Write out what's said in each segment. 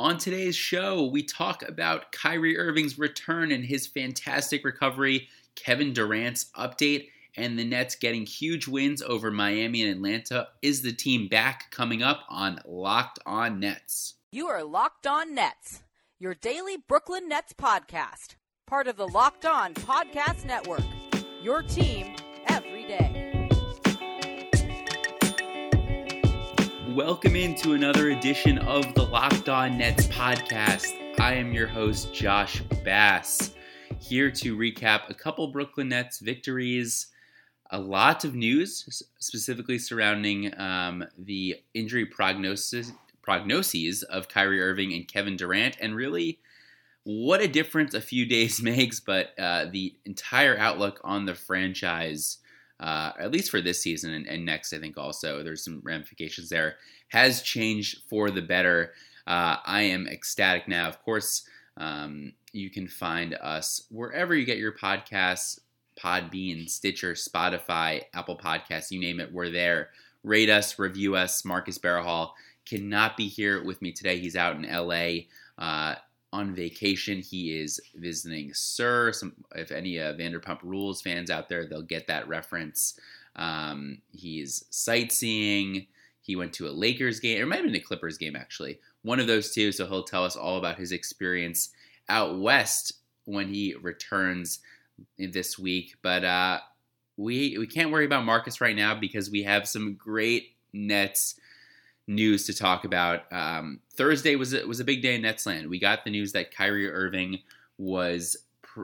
On today's show, we talk about Kyrie Irving's return and his fantastic recovery, Kevin Durant's update, and the Nets getting huge wins over Miami and Atlanta. Is the team back? Coming up on Locked On Nets. You are Locked On Nets, your daily Brooklyn Nets podcast. Part of the Locked On Podcast Network, your team every day. Welcome into another edition of the Locked On Nets podcast. I am your host, Josh Bass, here to recap a couple Brooklyn Nets victories, a lot of news, specifically surrounding the injury prognoses of Kyrie Irving and Kevin Durant, and really what a difference a few days makes, but the entire outlook on the franchise, at least for this season and next, I think also, there's some ramifications there, has changed for the better. I am ecstatic now. Of course, you can find us wherever you get your podcasts, Podbean, Stitcher, Spotify, Apple Podcasts, you name it, we're there. Rate us, review us. Marcus Barahall cannot be here with me today. He's out in LA on vacation. He is visiting Sir. If any Vanderpump Rules fans out there, they'll get that reference. He's sightseeing. He went to a Lakers game, or it might have been a Clippers game, actually. One of those two, so he'll tell us all about his experience out west when he returns this week. But we can't worry about Marcus right now because we have some great Nets news to talk about. Thursday was a big day in Netsland. We got the news that Kyrie Irving was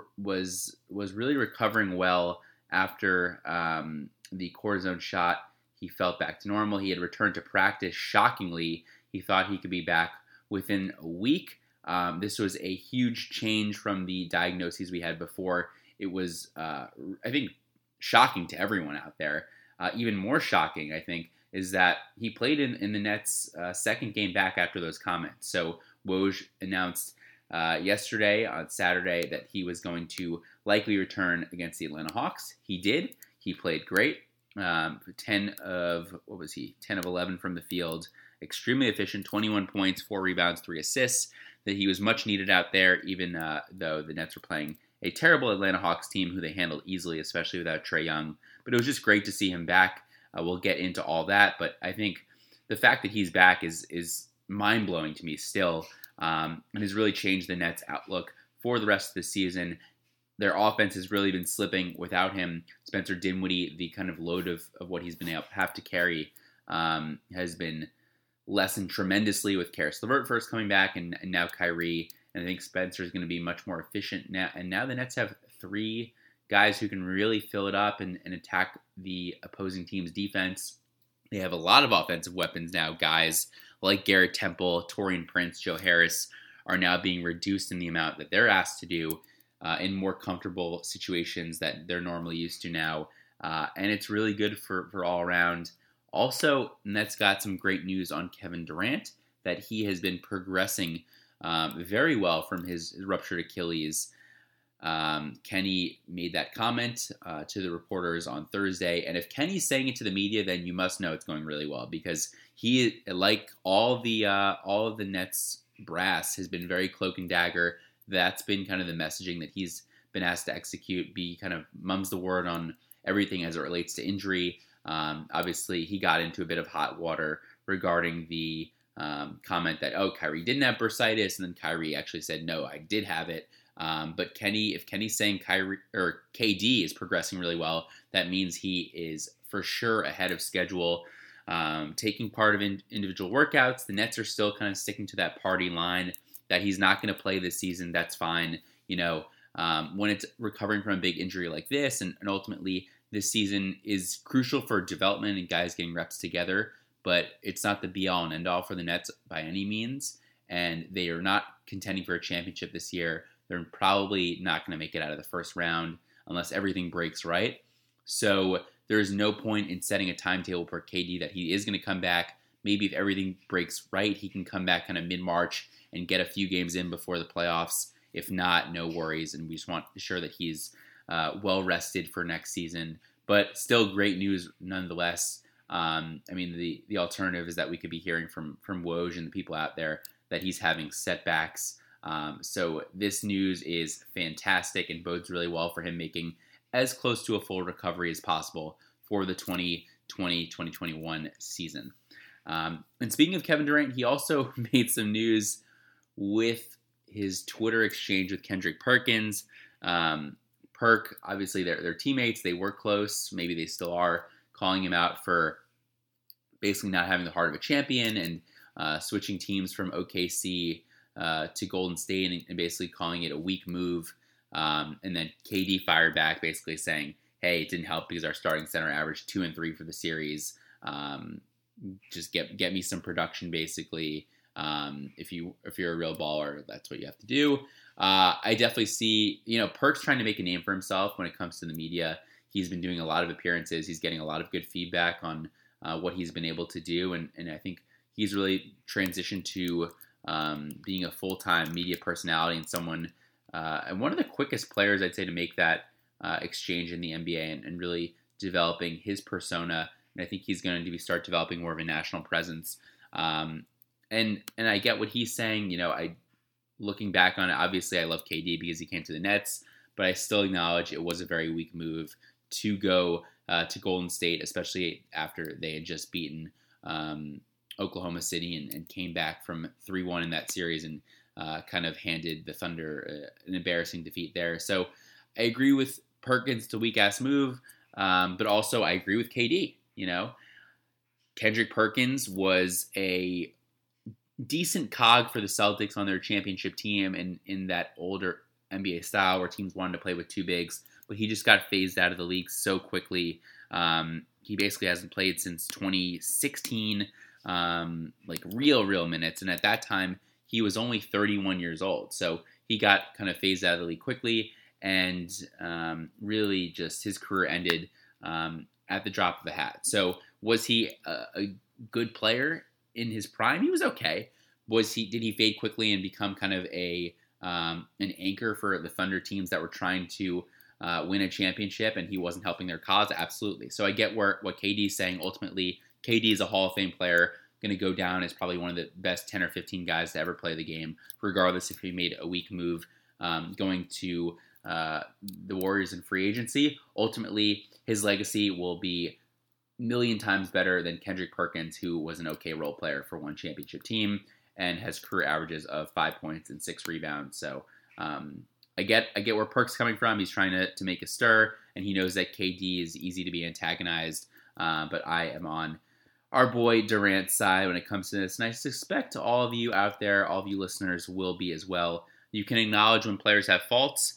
really recovering well after the cortisone shot. He felt back to normal. He had returned to practice. Shockingly, he thought he could be back within a week. This was a huge change from the diagnoses we had before. It was, I think, shocking to everyone out there. Even more shocking, I think, is that he played in the Nets' second game back after those comments. So Woj announced yesterday, on Saturday, that he was going to likely return against the Atlanta Hawks. He did. He played great. 10 of 11 from the field. Extremely efficient, 21 points, 4 rebounds, 3 assists. That he was much needed out there, even though the Nets were playing a terrible Atlanta Hawks team who they handled easily, especially without Trae Young. But it was just great to see him back. We'll get into all that, but I think the fact that he's back is mind-blowing to me still, and has really changed the Nets' outlook for the rest of the season. Their offense has really been slipping without him. Spencer Dinwiddie, the kind of load of what he's been able to have to carry, has been lessened tremendously with Karis LeVert first coming back, and now Kyrie. And I think Spencer is going to be much more efficient now. And now the Nets have 3 guys who can really fill it up and attack the opposing team's defense. They have a lot of offensive weapons now. Guys like Garrett Temple, Taurean Prince, Joe Harris are now being reduced in the amount that they're asked to do in more comfortable situations that they're normally used to now. And it's really good for all around. Also, Nets got some great news on Kevin Durant, that he has been progressing very well from his ruptured Achilles. Kenny made that comment to the reporters on Thursday, and if Kenny's saying it to the media, then you must know it's going really well, because he, like all of the Nets brass, has been very cloak and dagger. That's been kind of the messaging that he's been asked to execute, be kind of mums the word on everything as it relates to injury. Obviously, he got into a bit of hot water regarding the comment that, Kyrie didn't have bursitis, and then Kyrie actually said, no, I did have it. But if Kenny's saying Kyrie or KD is progressing really well, that means he is for sure ahead of schedule, taking part of individual workouts. The Nets are still kind of sticking to that party line that he's not going to play this season. That's fine. When it's recovering from a big injury like this, and ultimately this season is crucial for development and guys getting reps together, but it's not the be all and end all for the Nets by any means. And they are not contending for a championship this year. They're probably not going to make it out of the first round unless everything breaks right. So there's no point in setting a timetable for KD that he is going to come back. Maybe if everything breaks right, he can come back kind of mid-March and get a few games in before the playoffs. If not, no worries. And we just want to ensure that he's well rested for next season. But still great news nonetheless. The alternative is that we could be hearing from Woj and the people out there that he's having setbacks. So this news is fantastic and bodes really well for him making as close to a full recovery as possible for the 2020-2021 season. And speaking of Kevin Durant, he also made some news with his Twitter exchange with Kendrick Perkins. Perk, obviously they're teammates, they work close, maybe they still are, calling him out for basically not having the heart of a champion and switching teams from OKC to Golden State and basically calling it a weak move. And then KD fired back basically saying, hey, it didn't help because our starting center averaged 2 and 3 for the series. Just get me some production basically. If you're a real baller, that's what you have to do. I definitely see, Perk's trying to make a name for himself when it comes to the media. He's been doing a lot of appearances. He's getting a lot of good feedback on what he's been able to do. And I think he's really transitioned to being a full-time media personality and someone, and one of the quickest players, I'd say, to make that exchange in the NBA and really developing his persona. And I think he's going to start developing more of a national presence. And I get what he's saying. Looking back on it, obviously I love KD because he came to the Nets, but I still acknowledge it was a very weak move to go to Golden State, especially after they had just beaten Oklahoma City and came back from 3-1 in that series and kind of handed the Thunder an embarrassing defeat there. So I agree with Perkins, it's a weak-ass move, but also I agree with KD. Kendrick Perkins was a decent cog for the Celtics on their championship team and in that older NBA style where teams wanted to play with two bigs, but he just got phased out of the league so quickly. He basically hasn't played since 2016, real minutes. And at that time, he was only 31 years old. So he got kind of phased out of the league quickly and really just his career ended at the drop of a hat. So was he a good player in his prime? He was okay. Did he fade quickly and become kind of an anchor for the Thunder teams that were trying to win a championship and he wasn't helping their cause? Absolutely. So I get what KD is saying. Ultimately, KD is a Hall of Fame player, going to go down as probably one of the best 10 or 15 guys to ever play the game, regardless if he made a weak move going to the Warriors in free agency. Ultimately, his legacy will be a million times better than Kendrick Perkins, who was an okay role player for one championship team and has career averages of 5 points and 6 rebounds. So I get where Perk's coming from. He's trying to make a stir, and he knows that KD is easy to be antagonized. But I am on our boy Durant's side when it comes to this, and I suspect all of you out there, all of you listeners, will be as well. You can acknowledge when players have faults,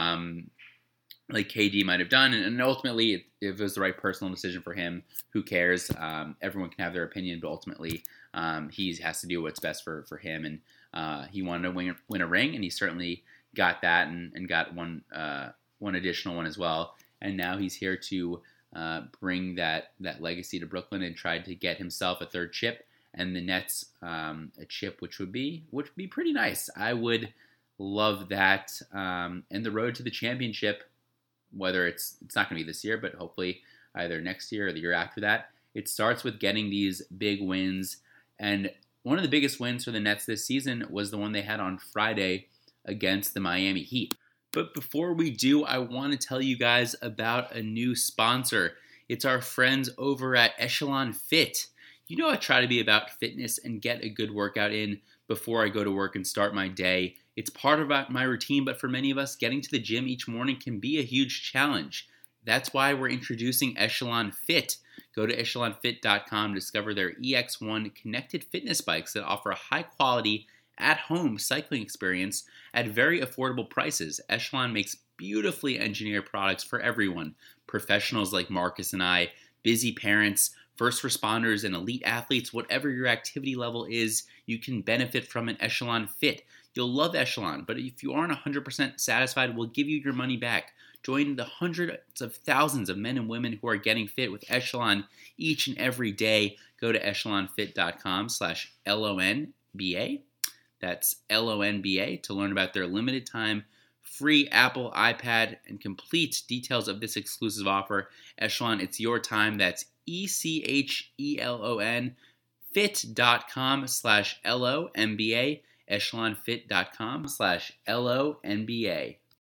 like KD might have done, and ultimately, if it was the right personal decision for him, who cares? Everyone can have their opinion, but ultimately, he has to do what's best for him, and he wanted to win a ring, and he certainly got that, and got one additional one as well, and now he's here to bring that legacy to Brooklyn and tried to get himself a third chip, and the Nets a chip, which would be pretty nice. I would love that, and the road to the championship, whether it's not going to be this year, but hopefully either next year or the year after that, it starts with getting these big wins. And one of the biggest wins for the Nets this season was the one they had on Friday against the Miami Heat. But before we do, I want to tell you guys about a new sponsor. It's our friends over at Echelon Fit. I try to be about fitness and get a good workout in before I go to work and start my day. It's part of my routine, but for many of us, getting to the gym each morning can be a huge challenge. That's why we're introducing Echelon Fit. Go to echelonfit.com to discover their EX1 connected fitness bikes that offer a high-quality, at-home cycling experience at very affordable prices. Echelon makes beautifully engineered products for everyone. Professionals like Marcus and I, busy parents, first responders, and elite athletes. Whatever your activity level is, you can benefit from an Echelon Fit. You'll love Echelon, but if you aren't 100% satisfied, we'll give you your money back. Join the hundreds of thousands of men and women who are getting fit with Echelon each and every day. Go to echelonfit.com/LONBA. That's LONBA to learn about their limited time free Apple, iPad, and complete details of this exclusive offer. Echelon, it's your time. That's ECHELON echelonfit.com/LONBA, echelonfit.com/LONBA.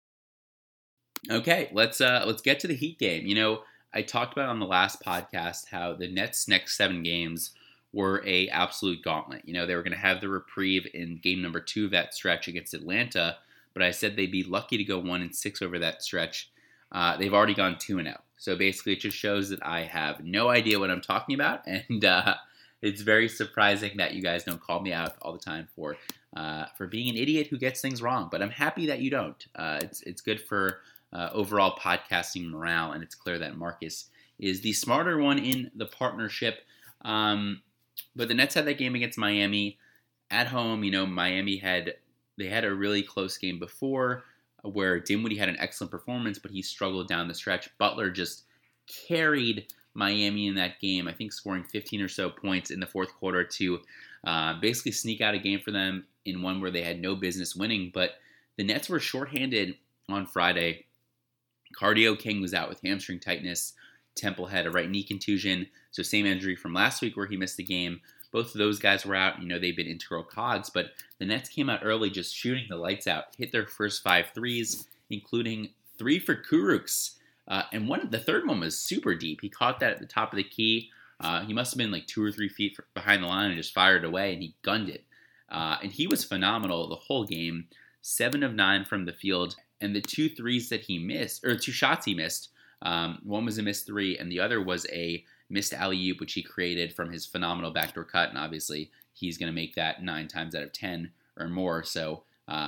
Okay, let's get to the Heat game. You know, I talked about on the last podcast how the Nets' next 7 games were a absolute gauntlet. You know, they were going to have the reprieve in game number 2 of that stretch against Atlanta, but I said they'd be lucky to go 1-6 over that stretch. They've already gone 2-0. So basically, it just shows that I have no idea what I'm talking about, and it's very surprising that you guys don't call me out all the time for being an idiot who gets things wrong. But I'm happy that you don't. It's good for overall podcasting morale, and it's clear that Marcus is the smarter one in the partnership. But the Nets had that game against Miami at home. You know, Miami had a really close game before where Dinwiddie had an excellent performance, but he struggled down the stretch. Butler just carried Miami in that game, I think scoring 15 or so points in the fourth quarter to basically sneak out a game for them in one where they had no business winning. But the Nets were shorthanded on Friday. Cardio King was out with hamstring tightness. Temple had a right knee contusion, so same injury from last week where he missed the game. Both of those guys were out. You know, they've been integral cogs, but the Nets came out early just shooting the lights out, hit their first 5 threes, including 3 for Kurucs. And the third one was super deep. He caught that at the top of the key. He must have been like 2 or 3 feet behind the line and just fired away, and he gunned it. And he was phenomenal the whole game. 7 of 9 from the field. And the 2 threes that he missed, or 2 shots he missed, one was a missed 3, and the other was a missed alley-oop, which he created from his phenomenal backdoor cut. And obviously, he's going to make that 9 times out of 10 or more. So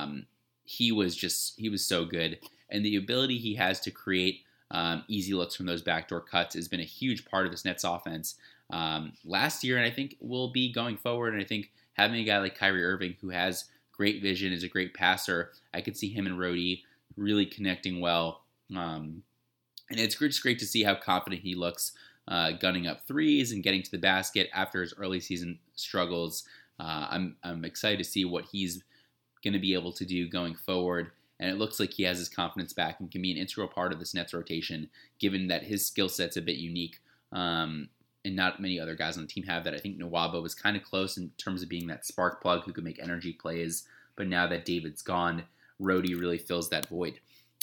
he was so good. And the ability he has to create easy looks from those backdoor cuts has been a huge part of this Nets offense last year, and I think will be going forward. And I think having a guy like Kyrie Irving, who has great vision, is a great passer, I could see him and Rhodey really connecting well. And it's just great to see how confident he looks gunning up threes and getting to the basket after his early season struggles. I'm excited to see what he's going to be able to do going forward. And it looks like he has his confidence back and can be an integral part of this Nets rotation, given that his skill set's a bit unique. And not many other guys on the team have that. I think Nwaba was kind of close in terms of being that spark plug who could make energy plays. But now that David's gone, Rhodey really fills that void.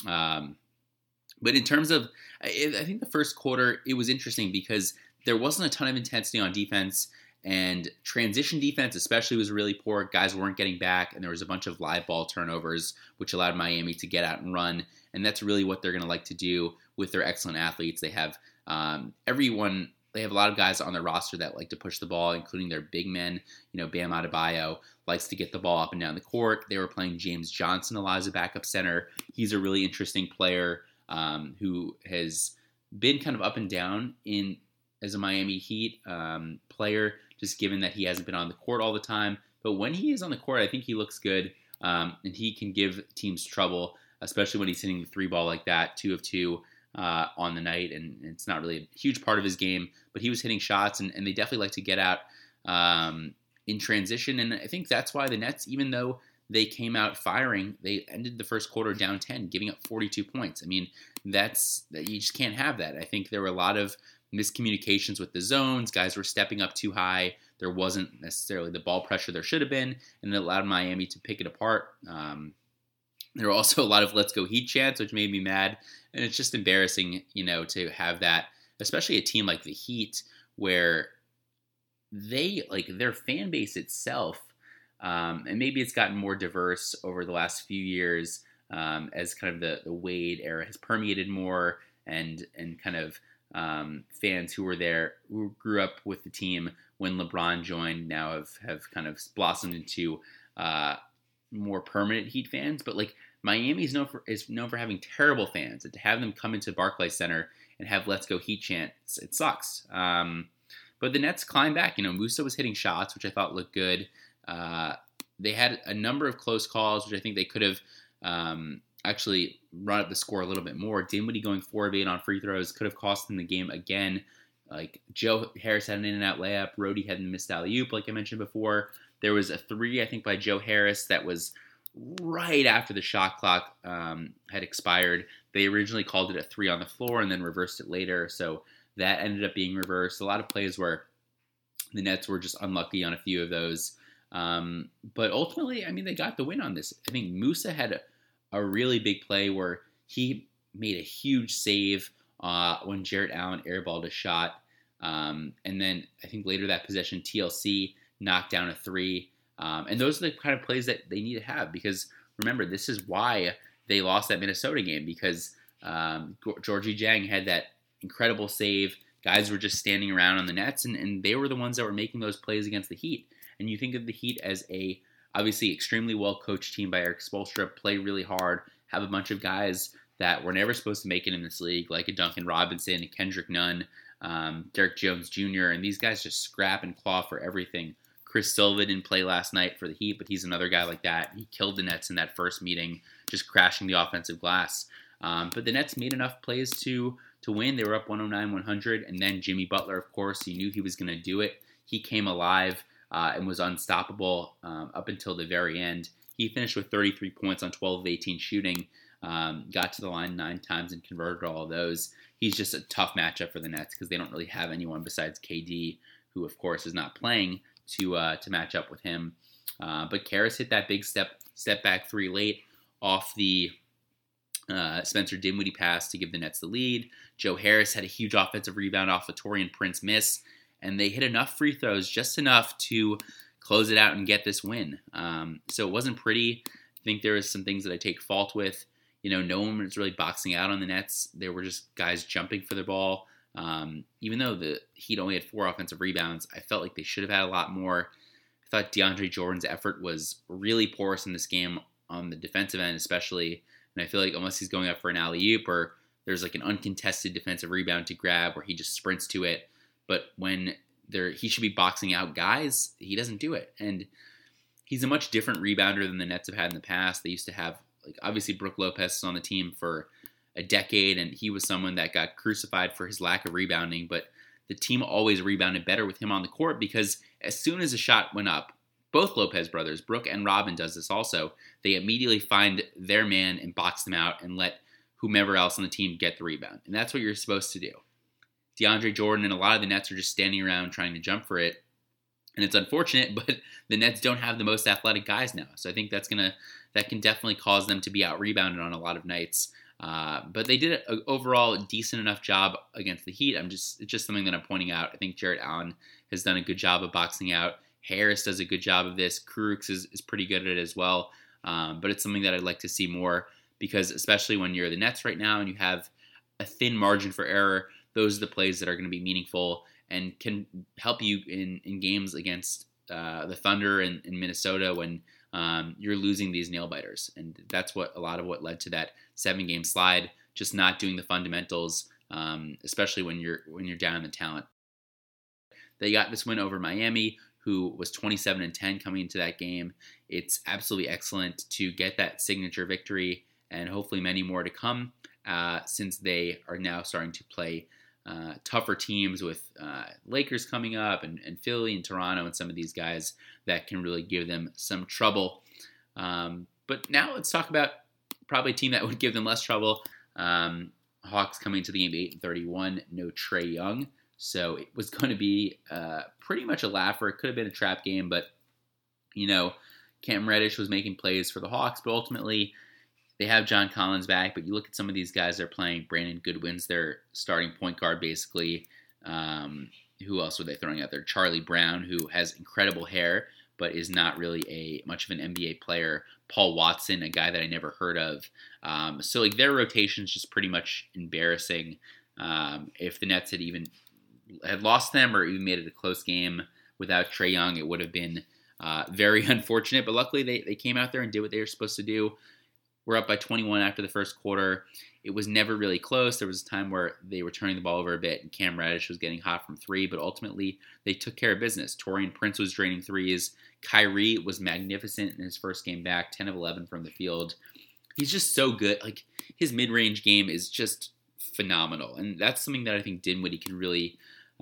But in terms of, I think the first quarter, it was interesting because there wasn't a ton of intensity on defense, and transition defense especially was really poor. Guys weren't getting back, and there was a bunch of live ball turnovers, which allowed Miami to get out and run, and that's really what they're going to like to do with their excellent athletes. They have they have a lot of guys on their roster that like to push the ball, including their big men. You know, Bam Adebayo likes to get the ball up and down the court. They were playing James Johnson a lot as a backup center. He's a really interesting player who has been kind of up and down as a Miami Heat player, just given that he hasn't been on the court all the time. But when he is on the court, I think he looks good, and he can give teams trouble, especially when he's hitting the 3 ball like that, 2 of 2 on the night. And it's not really a huge part of his game, but he was hitting shots, and they definitely like to get out in transition. And I think that's why the Nets, even though they came out firing, they ended the first quarter down 10, giving up 42 points. I mean, you just can't have that. I think there were a lot of miscommunications with the zones. Guys were stepping up too high. There wasn't necessarily the ball pressure there should have been, and it allowed Miami to pick it apart. There were also a lot of "Let's Go Heat" chants, which made me mad, and it's just embarrassing, to have that, especially a team like the Heat, where their fan base itself, and maybe it's gotten more diverse over the last few years as kind of the Wade era has permeated more, and kind of fans who were there, who grew up with the team when LeBron joined, now have kind of blossomed into more permanent Heat fans. But Miami is known for having terrible fans, and to have them come into Barclays Center and have "Let's Go Heat" chants, it sucks. But the Nets climbed back. Musa was hitting shots, which I thought looked good. They had a number of close calls, which I think they could have actually run up the score a little bit more. Dinwiddie going 4 of 8 on free throws could have cost them the game again. Joe Harris had an in-and-out layup. Rhodey had a missed alley-oop, like I mentioned before. There was a 3, I think, by Joe Harris that was right after the shot clock had expired. They originally called it a 3 on the floor and then reversed it later, so that ended up being reversed. A lot of plays where The Nets were just unlucky on a few of those. But ultimately, I mean, they got the win on this. I think Musa had a really big play where he made a huge save when Jarrett Allen airballed a shot. And then I think later that possession, TLC knocked down a three. And those are the kind of plays that they need to have, because remember, this is why they lost that Minnesota game, because Georgie Jang had that incredible save. Guys were just standing around on the Nets, and they were the ones that were making those plays against the Heat. And you think of the Heat as a obviously extremely well-coached team by Erik Spoelstra, play really hard, have a bunch of guys that were never supposed to make it in this league, like a Duncan Robinson, a Kendrick Nunn, Derrick Jones Jr., and these guys just scrap and claw for everything. Chris Silva didn't play last night for the Heat, but he's another guy like that. He killed the Nets in that first meeting, just crashing the offensive glass. But the Nets made enough plays to win. They were up 109-100, and then Jimmy Butler, of course, you knew he was going to do it. He came alive and was unstoppable up until the very end. He finished with 33 points on 12 of 18 shooting, got to the line 9 times and converted all of those. He's just a tough matchup for the Nets because they don't really have anyone besides KD, who, of course, is not playing, to match up with him. But Caris hit that big step back three late off the Spencer Dinwiddie pass to give the Nets the lead. Joe Harris had a huge offensive rebound off a Taurean Prince miss, and they hit enough free throws, just enough to close it out and get this win. So it wasn't pretty. I think there was some things that I take fault with. No one was really boxing out on the Nets. There were just guys jumping for the ball. Even though the Heat only had 4 offensive rebounds, I felt like they should have had a lot more. I thought DeAndre Jordan's effort was really porous in this game on the defensive end especially. And I feel like unless he's going up for an alley-oop or there's like an uncontested defensive rebound to grab where he just sprints to it, but when he should be boxing out guys, he doesn't do it. And he's a much different rebounder than the Nets have had in the past. They used to have, like, obviously Brook Lopez is on the team for a decade, and he was someone that got crucified for his lack of rebounding, but the team always rebounded better with him on the court because as soon as a shot went up, both Lopez brothers, Brook and Robin does this also, they immediately find their man and box them out and let whomever else on the team get the rebound. And that's what you're supposed to do. DeAndre Jordan and a lot of the Nets are just standing around trying to jump for it. And it's unfortunate, but the Nets don't have the most athletic guys now. So I think that can definitely cause them to be out-rebounded on a lot of nights. But they did an overall decent enough job against the Heat. It's just something that I'm pointing out. I think Jarrett Allen has done a good job of boxing out. Harris does a good job of this. Kurucs is pretty good at it as well. But it's something that I'd like to see more because especially when you're the Nets right now and you have a thin margin for error, those are the plays that are going to be meaningful and can help you in games against the Thunder and in Minnesota when you're losing these nail-biters. And that's a lot of what led to that 7-game slide, just not doing the fundamentals, especially when you're down in the talent. They got this win over Miami, who was 27-10 coming into that game. It's absolutely excellent to get that signature victory and hopefully many more to come since they are now starting to play tougher teams with Lakers coming up and Philly and Toronto and some of these guys that can really give them some trouble. But now let's talk about probably a team that would give them less trouble. Hawks coming into the game 8-31, no Trae Young. So it was going to be pretty much a laugher. It could have been a trap game, but, Cam Reddish was making plays for the Hawks, but ultimately they have John Collins back. But you look at some of these guys they're playing. Brandon Goodwin's their starting point guard, basically. Who else were they throwing out there? Charlie Brown, who has incredible hair, but is not really much of an NBA player. Paul Watson, a guy that I never heard of. So their rotation is just pretty much embarrassing. If the Nets had lost them or even made it a close game without Trae Young, it would have been very unfortunate. But luckily they came out there and did what they were supposed to do. We're up by 21 after the first quarter. It was never really close. There was a time where they were turning the ball over a bit and Cam Reddish was getting hot from 3, but ultimately they took care of business. Taurean Prince was draining threes. Kyrie was magnificent in his first game back, 10 of 11 from the field. He's just so good. His mid-range game is just phenomenal. And that's something that I think Dinwiddie can really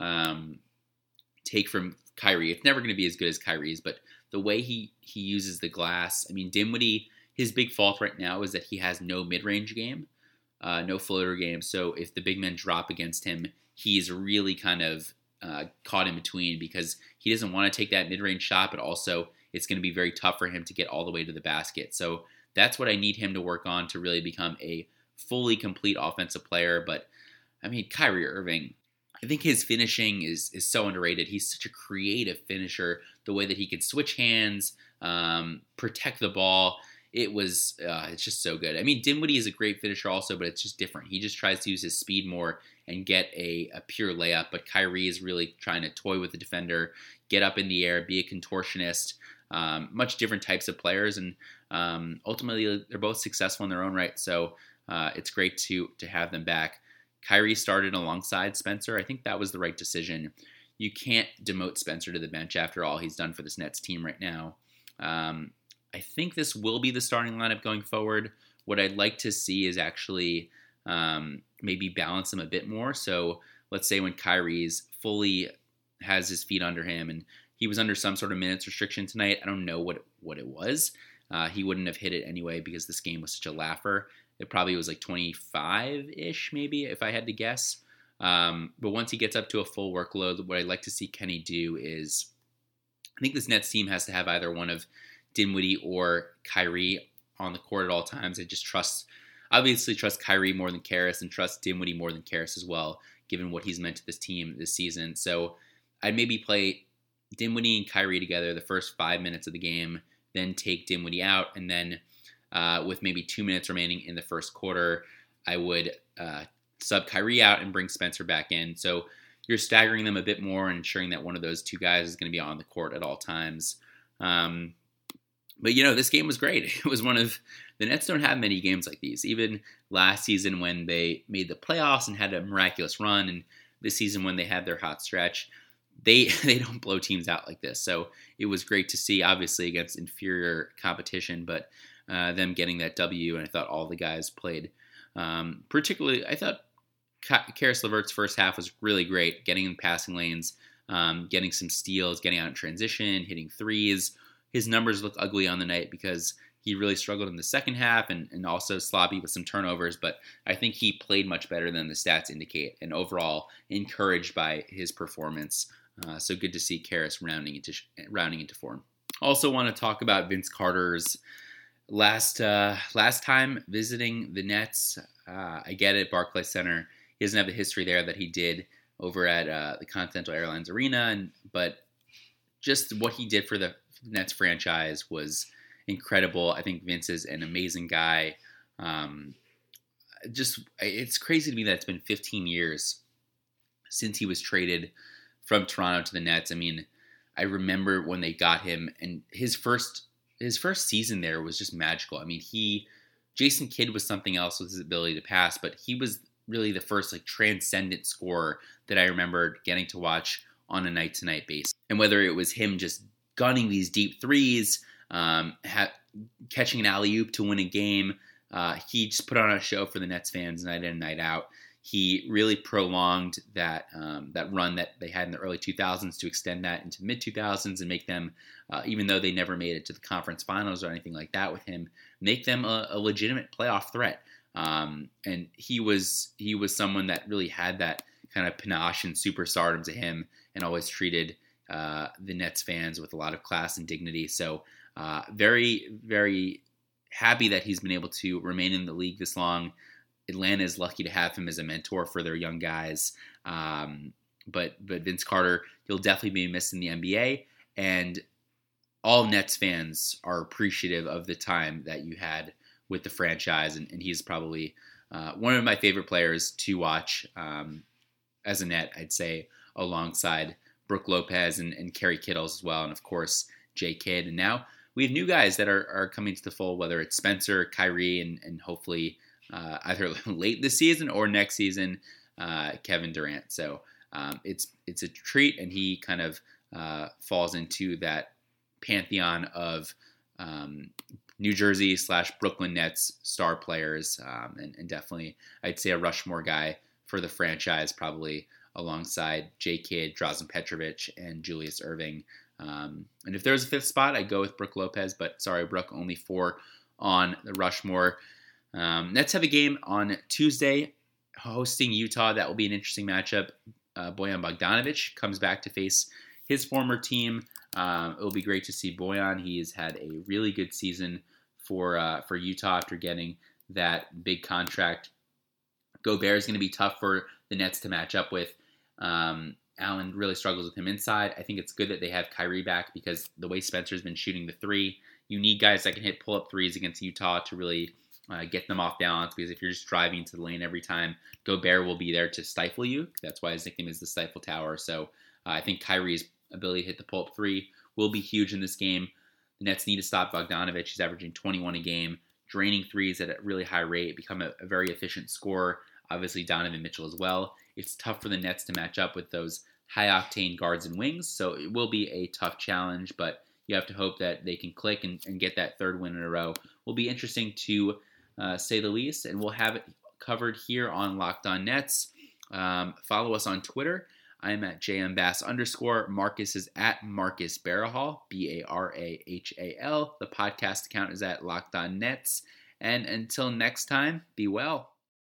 take from Kyrie. It's never going to be as good as Kyrie's, but the way he uses the glass, Dinwiddie, his big fault right now is that he has no mid-range game, no floater game. So if the big men drop against him, he's really kind of caught in between because he doesn't want to take that mid-range shot, but also it's going to be very tough for him to get all the way to the basket. So that's what I need him to work on to really become a fully complete offensive player. But I mean, Kyrie Irving, I think his finishing is so underrated. He's such a creative finisher. The way that he could switch hands, protect the ball, it's just so good. I mean, Dinwiddie is a great finisher also, but it's just different. He just tries to use his speed more and get a pure layup. But Kyrie is really trying to toy with the defender, get up in the air, be a contortionist. Much different types of players, and ultimately they're both successful in their own right. So it's great to have them back. Kyrie started alongside Spencer. I think that was the right decision. You can't demote Spencer to the bench after all he's done for this Nets team right now. I think this will be the starting lineup going forward. What I'd like to see is actually maybe balance them a bit more. So let's say when Kyrie's fully has his feet under him and he was under some sort of minutes restriction tonight. I don't know what it was. He wouldn't have hit it anyway because this game was such a laugher. It probably was like 25-ish maybe if I had to guess. But once he gets up to a full workload, what I'd like to see Kenny do is I think this Nets team has to have either one of Dinwiddie or Kyrie on the court at all times. I just obviously trust Kyrie more than Caris and trust Dinwiddie more than Caris as well, given what he's meant to this team this season. So I'd maybe play Dinwiddie and Kyrie together the first 5 minutes of the game, then take Dinwiddie out, and then with maybe 2 minutes remaining in the first quarter, I would sub Kyrie out and bring Spencer back in. So you're staggering them a bit more and ensuring that one of those two guys is going to be on the court at all times. But, this game was great. It was the Nets don't have many games like these. Even last season when they made the playoffs and had a miraculous run, and this season when they had their hot stretch, they don't blow teams out like this. So it was great to see, obviously, against inferior competition, but them getting that W, and I thought all the guys played. Particularly, I thought Caris LeVert's first half was really great, getting in passing lanes, getting some steals, getting out in transition, hitting threes. His numbers look ugly on the night because he really struggled in the second half and also sloppy with some turnovers, but I think he played much better than the stats indicate, and overall encouraged by his performance. So good to see Caris rounding into form. Also want to talk about Vince Carter's last time visiting the Nets. I get it, Barclays Center. He doesn't have the history there that he did over at the Continental Airlines Arena, but just what he did for the Nets franchise was incredible. I think Vince is an amazing guy. It's crazy to me that it's been 15 years since he was traded from Toronto to the Nets. I mean, I remember when they got him, and his first season there was just magical. I mean, Jason Kidd was something else with his ability to pass, but he was really the first transcendent scorer that I remember getting to watch on a night-to-night basis. And whether it was him just gunning these deep threes, catching an alley-oop to win a game, he just put on a show for the Nets fans night in and night out. He really prolonged that run that they had in the early 2000s to extend that into the mid-2000s and make them, even though they never made it to the conference finals or anything like that with him, make them a legitimate playoff threat. And he was someone that really had that kind of panache and superstardom to him and always treated the Nets fans with a lot of class and dignity. So very, very happy that he's been able to remain in the league this long. Atlanta is lucky to have him as a mentor for their young guys. But Vince Carter, he'll definitely be missed in the NBA. And all Nets fans are appreciative of the time that you had with the franchise. And he's probably one of my favorite players to watch as a Net, I'd say, alongside Brooke Lopez and Kerry Kittles as well. And, of course, Jay Kidd. And now we have new guys that are coming to the fold, whether it's Spencer, Kyrie, and hopefully either late this season or next season, Kevin Durant. So it's a treat, and he kind of falls into that pantheon of New Jersey / Brooklyn Nets star players, and definitely I'd say a Rushmore guy for the franchise, probably alongside Jay Kidd, Drazen Petrovic, and Julius Erving. And if there's a fifth spot, I'd go with Brooke Lopez, but sorry, Brooke, only 4 on the Rushmore. Nets have a game on Tuesday hosting Utah. That will be an interesting matchup. Bojan Bogdanovic comes back to face his former team. It will be great to see Bojan. He has had a really good season for Utah after getting that big contract. Gobert is going to be tough for the Nets to match up with. Allen really struggles with him inside. I think it's good that they have Kyrie back because the way Spencer's been shooting the three, you need guys that can hit pull-up threes against Utah to really get them off balance, because if you're just driving to the lane every time, Gobert will be there to stifle you. That's why his nickname is the Stifle Tower. So I think Kyrie's ability to hit the pull-up three will be huge in this game. The Nets need to stop Bogdanovic. He's averaging 21 a game, draining threes at a really high rate, become a very efficient scorer. Obviously, Donovan Mitchell as well. It's tough for the Nets to match up with those high-octane guards and wings, so it will be a tough challenge, but you have to hope that they can click and get that third win in a row. Will be interesting to say the least, and we'll have it covered here on Locked On Nets. Follow us on Twitter. I'm at JMBass_. Marcus is at Marcus Barahal, Barahal. The podcast account is at Locked On Nets. And until next time, be well.